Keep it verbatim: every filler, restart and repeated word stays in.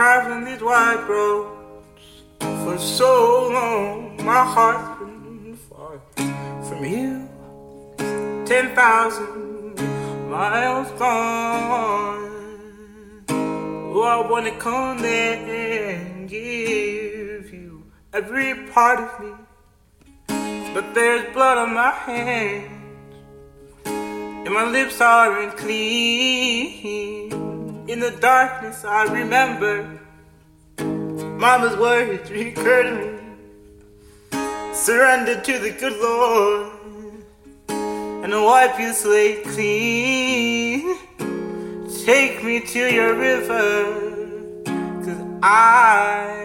traveling these wide roads for so long. My heart's been far from you. Ten thousand miles gone. Oh, I wanna come there and give you every part of me, but there's blood on my hands and my lips aren't clean. In the darkness I remember Mama's words recur to me. Surrender to the good Lord and I'll wipe your slate clean. Take me to your river, 'cause I